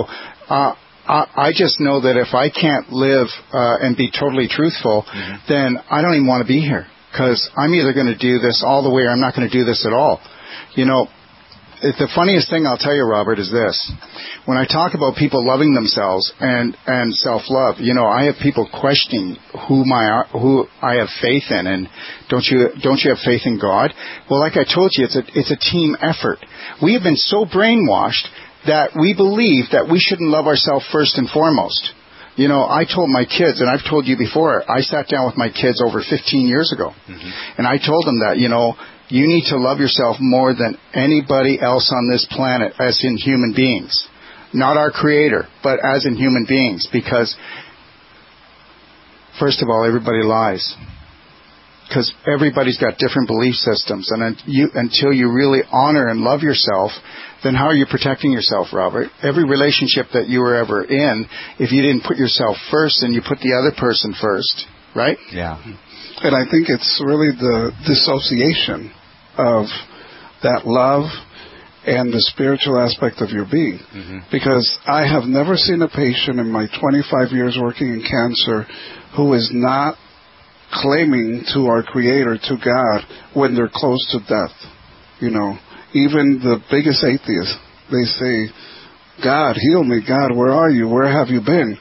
I just know that if I can't live and be totally truthful, then I don't even want to be here, because I'm either going to do this all the way or I'm not going to do this at all. You know, the funniest thing I'll tell you, Robert, is this. When I talk about people loving themselves and self-love, you know, I have people questioning who I have faith in, and don't you have faith in God? Well, like I told you, it's a team effort. We have been so brainwashed that we believe that we shouldn't love ourselves first and foremost. You know, I told my kids, and I've told you before, I sat down with my kids over 15 years ago, and I told them that, you know, you need to love yourself more than anybody else on this planet, as in human beings. Not our Creator, but as in human beings. Because, first of all, everybody lies. Because everybody's got different belief systems. And until you really honor and love yourself, then how are you protecting yourself, Robert? Every relationship that you were ever in, if you didn't put yourself first, then you put the other person first, right? Yeah. And I think it's really the dissociation of that love and the spiritual aspect of your being. Because I have never seen a patient in my 25 years working in cancer who is not claiming to our Creator, to God, when they're close to death. You know, even the biggest atheists, they say, God, heal me. God, where are you? Where have you been?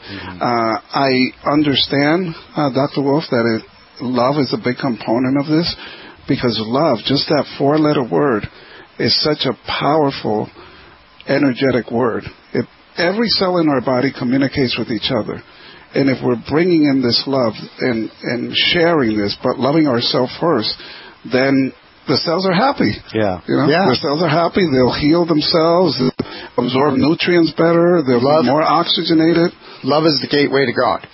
I understand, Dr. Wolf, that love is a big component of this, because love, just that 4-letter word, is such a powerful, energetic word. Every cell in our body communicates with each other. And if we're bringing in this love and sharing this, but loving ourselves first, then the cells are happy. Yeah. You know, the cells are happy. They'll heal themselves. They'll absorb nutrients better. They'll be more oxygenated. Love is the gateway to God.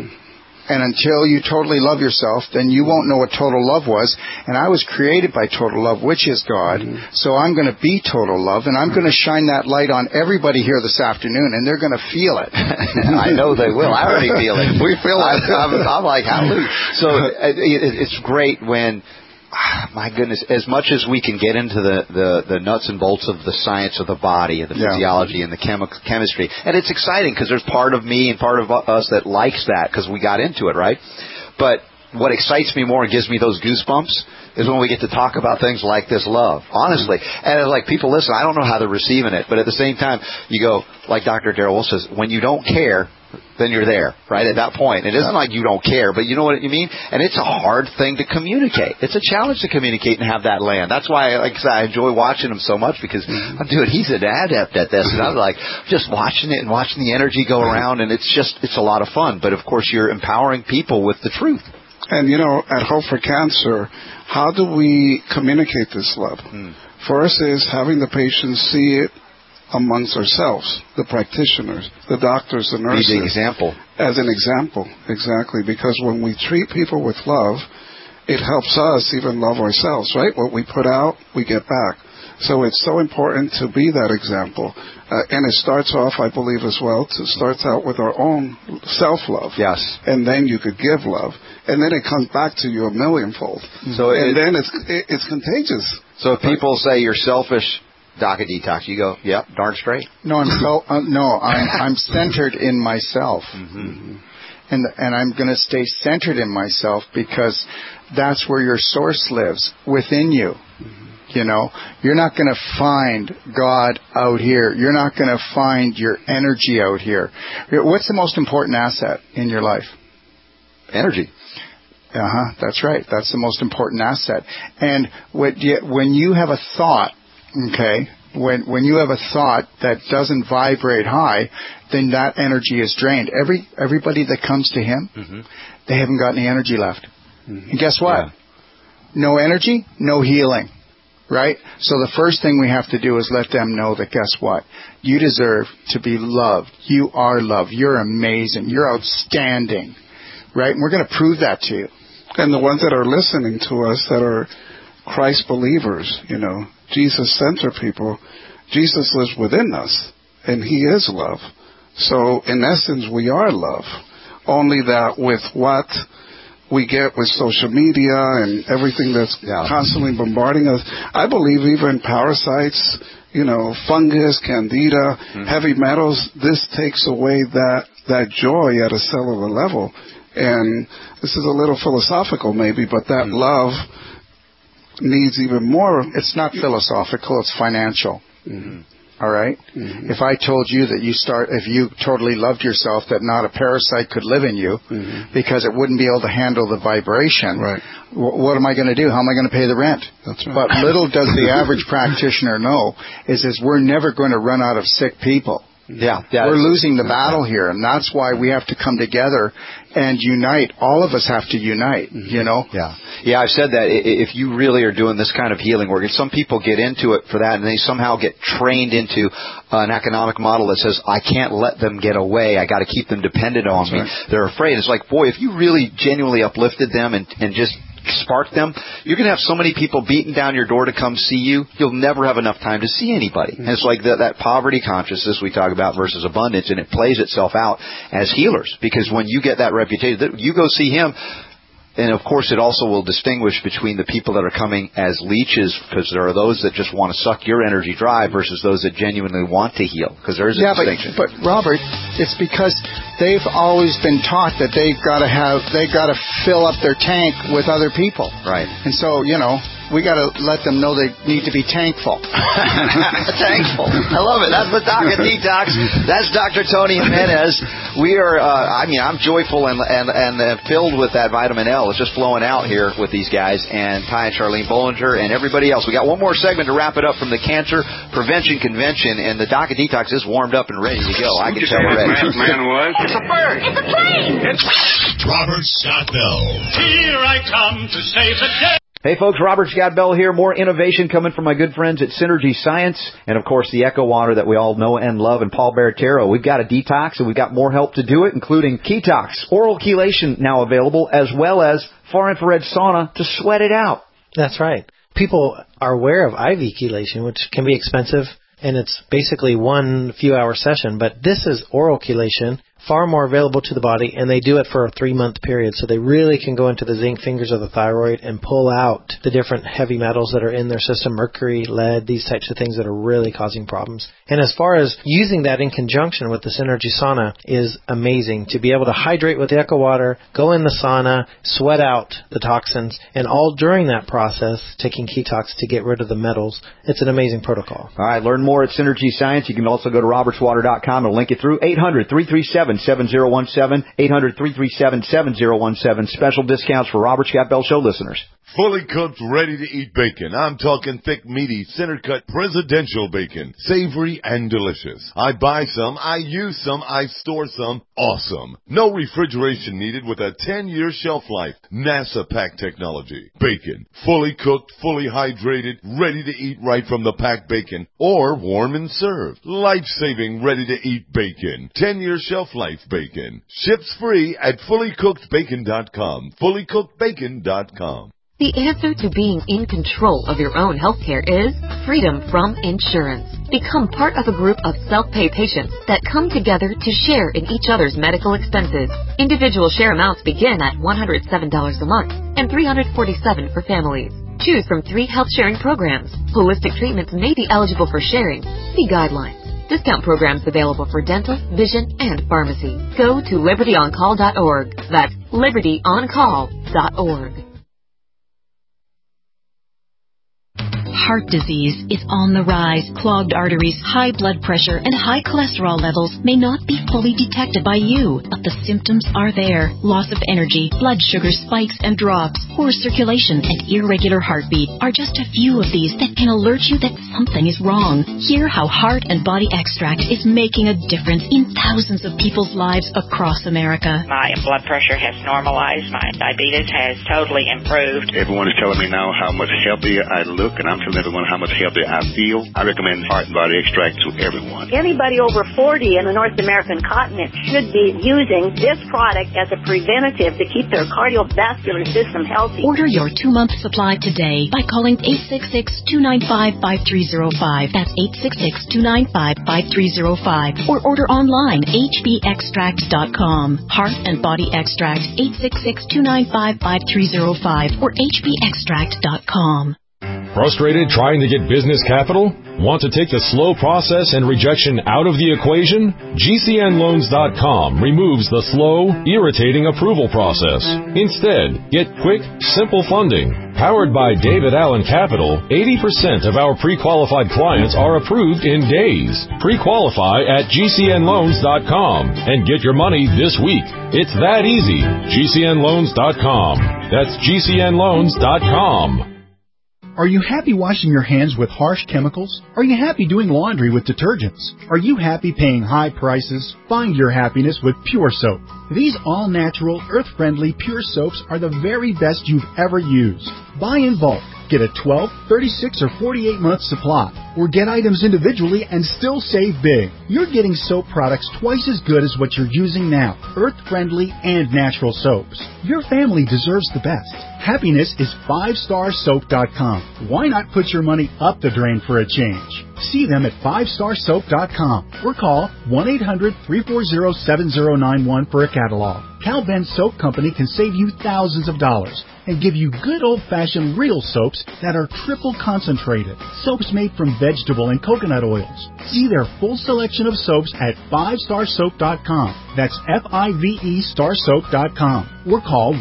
And until you totally love yourself, then you won't know what total love was. And I was created by total love, which is God. So I'm going to be total love, and I'm going to shine that light on everybody here this afternoon, and they're going to feel it. I know they will. I already feel it. We feel it. I'm like, hallelujah. So it's great when, my goodness, as much as we can get into the nuts and bolts of the science of the body and the physiology and the chemistry, and it's exciting because there's part of me and part of us that likes that because we got into it, right? But what excites me more and gives me those goosebumps is when we get to talk about things like this love, honestly. And it's like, people listen, I don't know how they're receiving it, but at the same time, you go, like Dr. Darrell Wolf says, when you don't care, then you're there, right, at that point. It isn't like you don't care, but you know what you mean? And it's a hard thing to communicate. It's a challenge to communicate and have that land. That's why, like I said, I enjoy watching him so much, because, dude, he's an adept at this. And I'm like, just watching it and watching the energy go around, and it's a lot of fun. But, of course, you're empowering people with the truth. And, you know, at Hope for Cancer, how do we communicate this love? First is having the patients see it amongst ourselves, the practitioners, the doctors, the nurses. Be the example. As an example, exactly. Because when we treat people with love, it helps us even love ourselves, right? What we put out, we get back. So it's so important to be that example. And it starts off, I believe as well, it starts out with our own self-love. Yes. And then you could give love. And then it comes back to you a millionfold. Then it's contagious. So if people say you're selfish, Doc Detox, you go, yep, darn straight. No, I'm centered in myself. And I'm going to stay centered in myself, because that's where your source lives, within you. You know, you're not going to find God out here. You're not going to find your energy out here. What's the most important asset in your life? Energy. That's right. That's the most important asset. And when you have a thought, okay, when you have a thought that doesn't vibrate high, then that energy is drained. Everybody that comes to him, they haven't got any energy left. And guess what? No energy, no healing. Right? So the first thing we have to do is let them know that, guess what? You deserve to be loved. You are loved. You're amazing. You're outstanding. Right? And we're going to prove that to you. And the ones that are listening to us that are Christ believers, you know, Jesus-centered people, Jesus lives within us, and he is love. So, in essence, we are love. Only that with what we get with social media and everything that's constantly bombarding us, I believe even parasites, fungus, candida, heavy metals, this takes away that joy at a cellular level. And this is a little philosophical maybe, but that love needs even more. It's not philosophical, it's financial. Mm-hmm. All right? Mm-hmm. If I told you that if you totally loved yourself, that not a parasite could live in you because it wouldn't be able to handle the vibration, right. What am I going to do? How am I going to pay the rent? That's right. But little does the average practitioner know is we're never going to run out of sick people. Yeah, we're losing the battle here, and that's why we have to come together and unite. All of us have to unite, Yeah, I've said that if you really are doing this kind of healing work, and some people get into it for that, and they somehow get trained into an economic model that says, I can't let them get away, I got to keep them dependent on me. Right. They're afraid. It's like, boy, if you really genuinely uplifted them and just spark them, you're going to have so many people beating down your door to come see you, you'll never have enough time to see anybody. And it's like that poverty consciousness we talk about versus abundance, and it plays itself out as healers, because when you get that reputation, you go see him. And, of course, it also will distinguish between the people that are coming as leeches, because there are those that just want to suck your energy dry versus those that genuinely want to heal, because there is a distinction. But Robert, it's because they've always been taught that they've got to fill up their tank with other people. Right. And so, we got to let them know they need to be tankful. Tankful. I love it. That's the Doc Detox. That's Dr. Tony Jimenez. We are, I'm joyful and filled with that vitamin L. It's just flowing out here with these guys, and Ty and Charlene Bollinger and everybody else. We got one more segment to wrap it up from the Cancer Prevention Convention, and the Doc Detox is warmed up and ready to go. I can tell already. Man was? It's a bird. It's a plane. It's Robert Scott Bell. Here I come to save the day. Hey folks, Robert Scott Bell here. More innovation coming from my good friends at Synergy Science, and of course the Echo Water that we all know and love, and Paul Baratero. We've got a detox, and we've got more help to do it, including Ketox, oral chelation now available, as well as far infrared sauna to sweat it out. That's right. People are aware of IV chelation, which can be expensive, and it's basically one few-hour session, but this is oral chelation, far more available to the body, and they do it for a 3-month period. So they really can go into the zinc fingers of the thyroid and pull out the different heavy metals that are in their system, mercury, lead, these types of things that are really causing problems. And as far as using that in conjunction with the Synergy sauna is amazing. To be able to hydrate with the Echo Water, go in the sauna, sweat out the toxins, and all during that process, taking Ketox to get rid of the metals. It's an amazing protocol. All right, learn more at Synergy Science. You can also go to robertswater.com and link it through 800-337-7017, 800-337-7017. Special discounts for Robert Scott Bell Show listeners. Fully cooked, ready-to-eat bacon. I'm talking thick, meaty, center-cut presidential bacon. Savory and delicious. I buy some, I use some, I store some. Awesome. No refrigeration needed with a 10-year shelf life. NASA pack technology. Bacon. Fully cooked, fully hydrated, ready to eat right from the packed bacon. Or warm and served. Life-saving, ready-to-eat bacon. 10-year shelf life bacon. Ships free at fullycookedbacon.com. Fullycookedbacon.com. The answer to being in control of your own healthcare is freedom from insurance. Become part of a group of self-pay patients that come together to share in each other's medical expenses. Individual share amounts begin at $107 a month and $347 for families. Choose from 3 health sharing programs. Holistic treatments may be eligible for sharing. See guidelines. Discount programs available for dental, vision, and pharmacy. Go to libertyoncall.org. That's libertyoncall.org. Heart disease is on the rise. Clogged arteries, high blood pressure, and high cholesterol levels may not be fully detected by you, but the symptoms are there. Loss of energy, blood sugar spikes and drops, poor circulation, and irregular heartbeat are just a few of these that can alert you that something is wrong. Hear how Heart and Body Extract is making a difference in thousands of people's lives across America. My blood pressure has normalized. My diabetes has totally improved. Everyone is telling me now how much healthier I look, and I'm feeling telling everyone how much healthier I feel. I recommend Heart and Body Extract to everyone. Anybody over 40 in the North American continent should be using this product as a preventative to keep their cardiovascular system healthy. Order your 2-month supply today by calling 866-295-5305. That's 866-295-5305. Or order online, hbextract.com. Heart and Body Extract, 866-295-5305 or hbextract.com. Frustrated trying to get business capital? Want to take the slow process and rejection out of the equation? GCNloans.com removes the slow, irritating approval process. Instead, get quick, simple funding. Powered by David Allen Capital, 80% of our pre-qualified clients are approved in days. Pre-qualify at GCNloans.com and get your money this week. It's that easy. GCNloans.com. That's GCNloans.com. Are you happy washing your hands with harsh chemicals? Are you happy doing laundry with detergents? Are you happy paying high prices? Find your happiness with Pure Soap. These all-natural, earth-friendly Pure Soaps are the very best you've ever used. Buy in bulk. Get a 12, 36, or 48-month supply. Or get items individually and still save big. You're getting soap products twice as good as what you're using now. Earth-friendly and natural soaps. Your family deserves the best. Happiness is 5starsoap.com. Why not put your money up the drain for a change? See them at 5starsoap.com or call 1-800-340-7091 for a catalog. Cal Ben Soap Company can save you thousands of dollars and give you good old-fashioned real soaps that are triple concentrated. Soaps made from vegetable and coconut oils. See their full selection of soaps at 5starsoap.com. That's F-I-V-E starsoap.com. Or call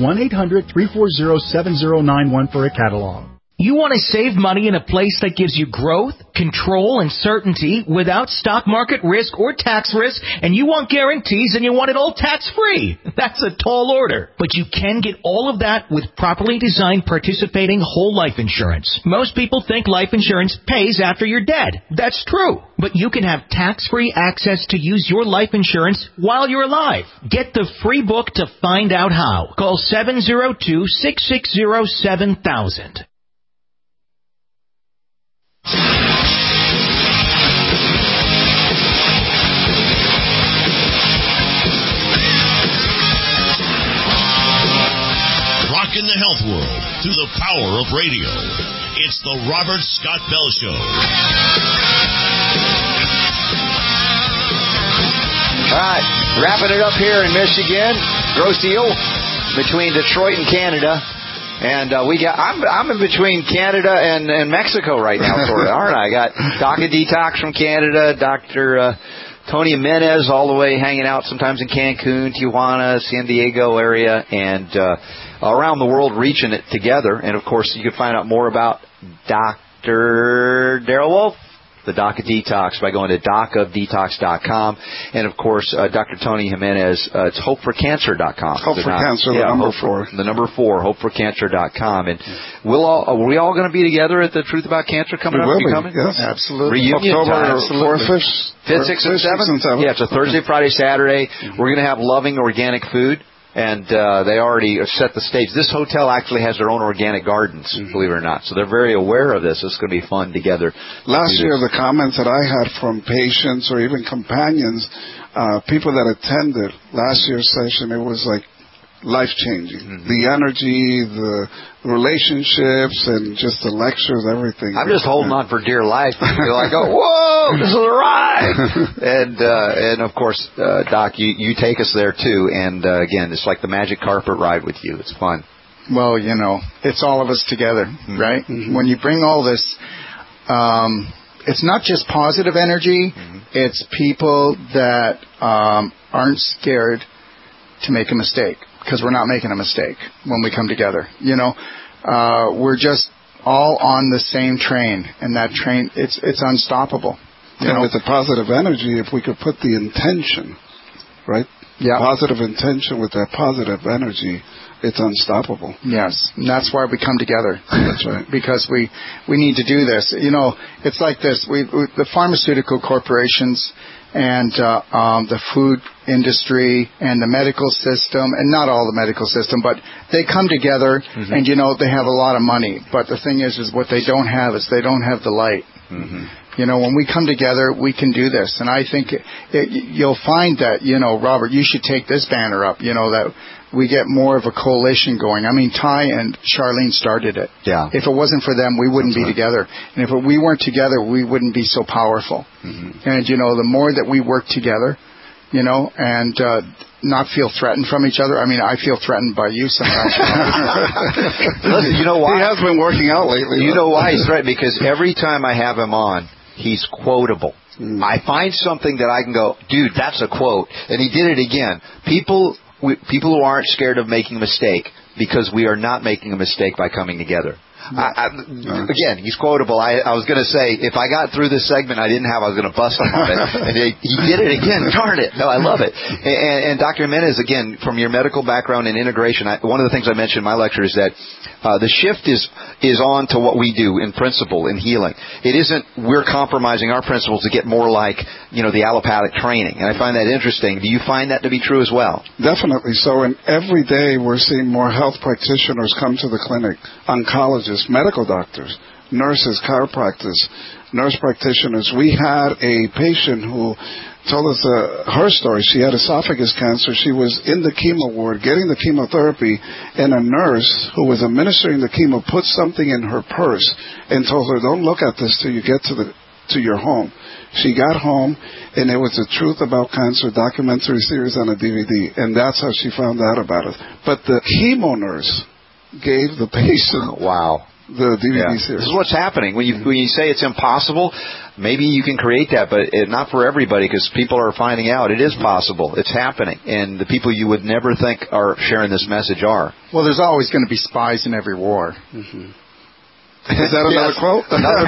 1-800-340-7091 for a catalog. You want to save money in a place that gives you growth, control, and certainty without stock market risk or tax risk, and you want guarantees and you want it all tax-free. That's a tall order. But you can get all of that with properly designed participating whole life insurance. Most people think life insurance pays after you're dead. That's true. But you can have tax-free access to use your life insurance while you're alive. Get the free book to find out how. Call 702-660-7000. Rockin' the health world through the power of radio. It's the Robert Scott Bell Show. All right, wrapping it up here in Michigan, Grosse Ile, between Detroit and Canada. And I'm in between Canada and Mexico right now, sort of, aren't I? I got Doc Detox from Canada, Dr. Tony Jimenez all the way hanging out sometimes in Cancun, Tijuana, San Diego area, and around the world reaching it together. And, of course, you can find out more about Dr. Daryl Wolf, the Doc of Detox, by going to docofdetox.com. And, of course, Dr. Tony Jimenez, it's hopeforcancer.com. Hope for Cancer, the number 4. The number 4, hopeforcancer.com. And are we all going to be together at the Truth About Cancer coming up? Yes, absolutely. Reunion October time. 4th, 5th, 6th, and 7th? Yeah, it's a Thursday, Friday, Saturday. We're going to have loving organic food. And they already set the stage. This hotel actually has their own organic gardens, believe it or not. So they're very aware of this. It's going to be fun together. Last year, the comments that I had from patients or even companions, people that attended last year's session, it was like life-changing. The energy, the relationships, and just the lectures, everything. I'm just holding on for dear life. Until I go, whoa, this is a ride! and of course, Doc, you take us there too. And again, it's like the magic carpet ride with you. It's fun. Well, it's all of us together, right? When you bring all this, it's not just positive energy. It's people that aren't scared to make a mistake, because we're not making a mistake when we come together. We're just all on the same train, and that train, it's unstoppable. With the positive energy, if we could put the intention, right? Yeah. Positive intention with that positive energy, it's unstoppable. Yes, and that's why we come together. That's right. Because we need to do this. It's like this. The pharmaceutical corporations, and the food industry and the medical system, and not all the medical system, but they come together, and they have a lot of money. But the thing is what they don't have is they don't have the light. When we come together, we can do this. And I think you'll find that, Robert, you should take this banner up, that we get more of a coalition going. I mean, Ty and Charlene started it. Yeah. If it wasn't for them, we wouldn't be together. And if we weren't together, we wouldn't be so powerful. And, the more that we work together, and not feel threatened from each other. I mean, I feel threatened by you sometimes. Listen, you know why? He has been working out lately. You know why he's threatened? Because every time I have him on, he's quotable. I find something that I can go, dude, that's a quote. And he did it again. People who aren't scared of making a mistake, because we are not making a mistake by coming together. Again, he's quotable. I was going to say, if I got through this segment I was going to bust him on it. And he did it again. Darn it. No, I love it. And Dr. Jimenez, again, from your medical background and integration, one of the things I mentioned in my lecture is that the shift is on to what we do in principle in healing. It isn't we're compromising our principles to get more like, the allopathic training. And I find that interesting. Do you find that to be true as well? Definitely so. And every day we're seeing more health practitioners come to the clinic, oncologists, medical doctors, nurses, chiropractors, nurse practitioners. We had a patient who told us her story. She had esophagus cancer. She was in the chemo ward getting the chemotherapy, and a nurse who was administering the chemo put something in her purse and told her, "Don't look at this till you get to your home." She got home, and it was The Truth About Cancer documentary series on a DVD, and that's how she found out about it. But the chemo nurse gave the patient the DVD series. This is what's happening. When you say it's impossible, maybe you can create that, but not for everybody, because people are finding out it is possible. It's happening. And the people you would never think are sharing this message are. Well, there's always going to be spies in every war. Is that another quote?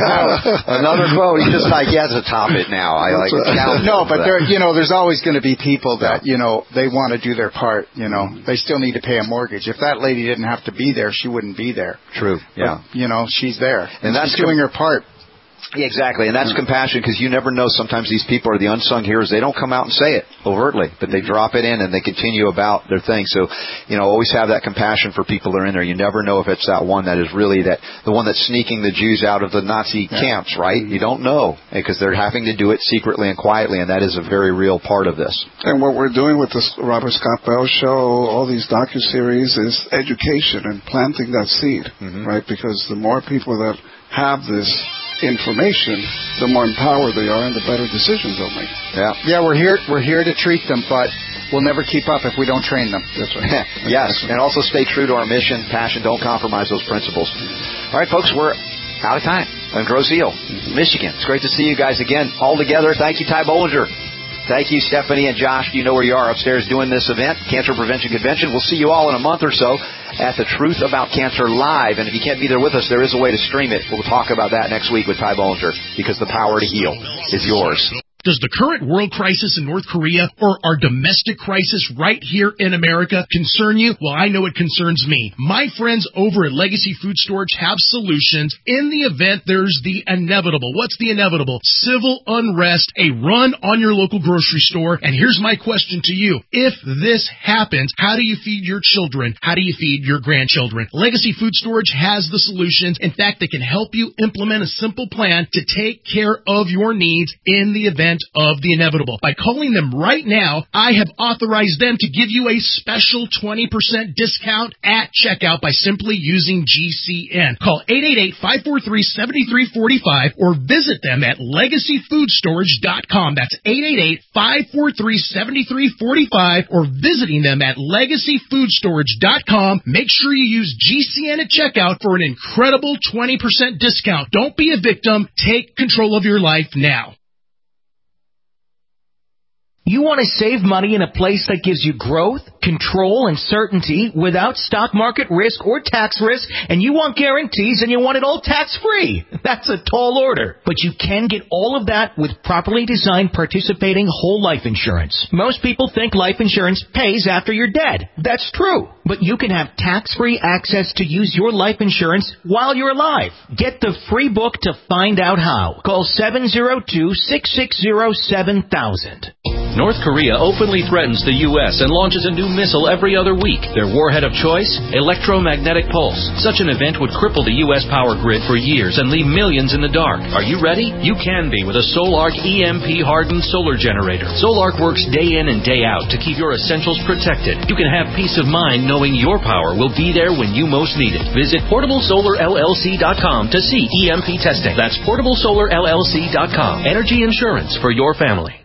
Another quote. He just he has to top it now. I like it. No, but there's always going to be people that, they want to do their part, They still need to pay a mortgage. If that lady didn't have to be there, she wouldn't be there. True. Yeah. But, she's there. And that's doing her part. Yeah, exactly, and that's compassion, because you never know. Sometimes these people are the unsung heroes. They don't come out and say it overtly, but they drop it in and they continue about their thing. So, always have that compassion for people that are in there. You never know if it's that one that is really the one that's sneaking the Jews out of the Nazi camps, right? You don't know, because they're having to do it secretly and quietly, and that is a very real part of this. And what we're doing with this Robert Scott Bell show, all these docuseries, is education and planting that seed, right? Because the more people that have this information, the more empowered they are and the better decisions they'll make. Yeah, we're here to treat them, but we'll never keep up if we don't train them. That's right. Yes, and also stay true to our mission, passion, don't compromise those principles. All right, folks, we're out of time on Grosse Ile, Michigan. It's great to see you guys again all together. Thank you, Ty Bollinger. Thank you, Stephanie and Josh. You know where you are upstairs doing this event, Cancer Prevention Convention. We'll see you all in a month or so at The Truth About Cancer Live. And if you can't be there with us, there is a way to stream it. We'll talk about that next week with Ty Bollinger, because the power to heal is yours. Does the current world crisis in North Korea or our domestic crisis right here in America concern you? Well, I know it concerns me. My friends over at Legacy Food Storage have solutions in the event there's the inevitable. What's the inevitable? Civil unrest, a run on your local grocery store. And here's my question to you. If this happens, how do you feed your children? How do you feed your grandchildren? Legacy Food Storage has the solutions. In fact, they can help you implement a simple plan to take care of your needs in the event of the inevitable. By calling them right now, I have authorized them to give you a special 20% discount at checkout by simply using GCN. Call 888-543-7345 or visit them at LegacyFoodStorage.com. That's 888-543-7345 or visiting them at LegacyFoodStorage.com. Make sure you use GCN at checkout for an incredible 20% discount. Don't be a victim. Take control of your life now. You want to save money in a place that gives you growth, control, and certainty without stock market risk or tax risk, and you want guarantees and you want it all tax-free. That's a tall order. But you can get all of that with properly designed participating whole life insurance. Most people think life insurance pays after you're dead. That's true. But you can have tax-free access to use your life insurance while you're alive. Get the free book to find out how. Call 702-660-7000. North Korea openly threatens the U.S. and launches a new missile every other week. Their warhead of choice? Electromagnetic pulse. Such an event would cripple the U.S. power grid for years and leave millions in the dark. Are you ready? You can be with a Solark EMP-hardened solar generator. Solark works day in and day out to keep your essentials protected. You can have peace of mind knowing your power will be there when you most need it. Visit PortableSolarLLC.com to see EMP testing. That's PortableSolarLLC.com. Energy insurance for your family.